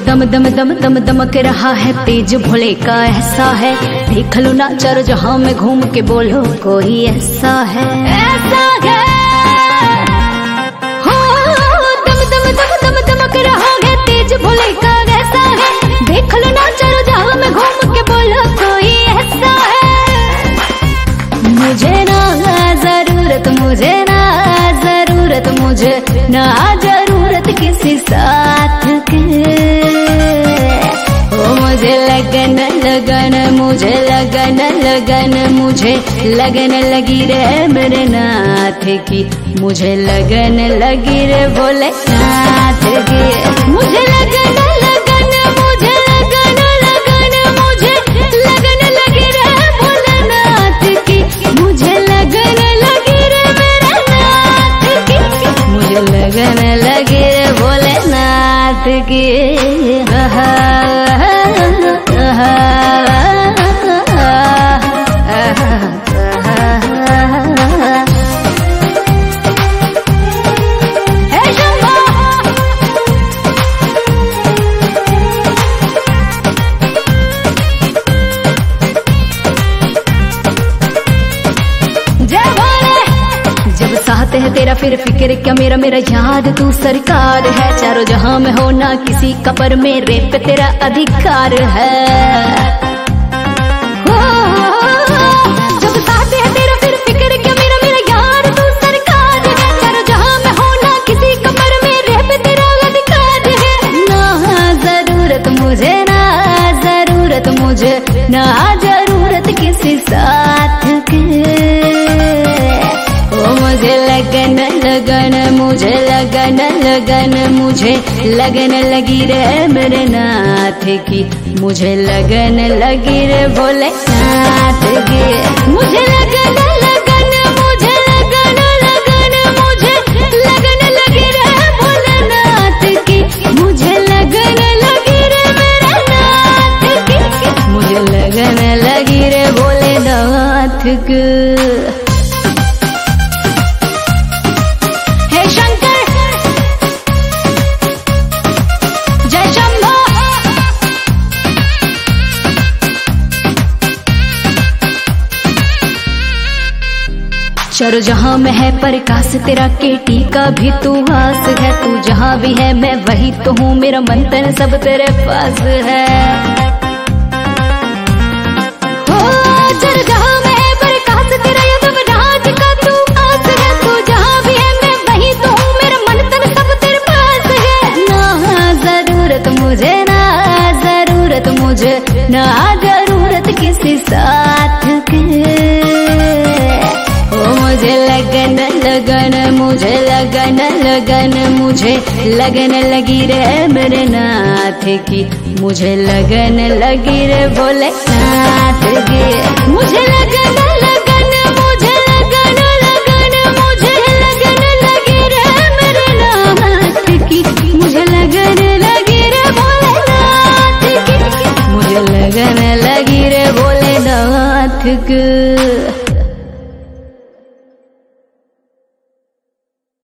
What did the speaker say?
दम दम दम दम दमक रहा है तेज भोले का ऐसा है, देख लो ना चारों जहां में घूम के बोलो कोई ऐसा है, ऐसा है। हो दम दम दम दम दमक रहा है तेज भोले का ऐसा है, देख लो ना चारों जहां में घूम के बोलो कोई ऐसा है। मुझे ना जरूरत, मुझे ना जरूरत, मुझे ना जरूरत किसी साथ की। ओ मुझे लगन लगन, मुझे लगन लगन, मुझे लगन लगी रे मेरे नाथ की, मुझे लगन लगी रे भोलेनाथ की। मुझे लगन लगन, मुझे लगन लगन, मुझे लगन लगी रे भोलेनाथ की, मुझे लगन लगी रे मेरे नाथ की, मुझे लगन लगी रे भोलेनाथ की। साथ है तेरा फिर फिक्र क्या मेरा, मेरा याद तू सरकार है, चारों जहां में हो ना किसी का पर मेरे पे तेरा अधिकार है। जब साथ है तेरा फिर फिक्र क्या मेरा, मेरा याद तू सरकार है, चारों जहां में हो ना किसी का पर मेरे पे तेरा अधिकार है। ना जरूरत मुझे, ना जरूरत मुझे, ना जरूरत किसी साथ की। मुझे लगन लगन, मुझे लगन लगन, मुझे लगन लगी रे मेरे नाथ की, मुझे लगन लगी रे भोलेनाथ की। मुझे लगन लगन, मुझे लगन लगन, मुझे लगन लगी रे भोलेनाथ की, मुझे लगन लगी रे मेरे नाथ की, मुझे लगन लगी रे भोलेनाथ की। चारों जहां में है प्रकाश तेरा, केटी का भी तू आस है, तू जहां भी है मैं वही तो हूँ, मेरा मंथन सब तेरे पास है। हो चारों जहां में है प्रकाश तेरा, यदव राज का तू आस है, तू जहां भी है मैं वही तो हूँ, मेरा मंथन सब तेरे पास है। ना जरूरत मुझे, ना जरूरत मुझे, ना जरूरत किसी साथ की। मुझे लगन लगन, मुझे लगन लगन, मुझे लगन लगी रे मेरे नाथ की, मुझे लगन लगी रे भोलेनाथ की। मुझे लगन लगन, मुझे लगन लगन, मुझे लगन लगी रे मेरे नाथ की, मुझे लगन लगी रे भोलेनाथ की, मुझे लगन लगी रे भोलेनाथ की।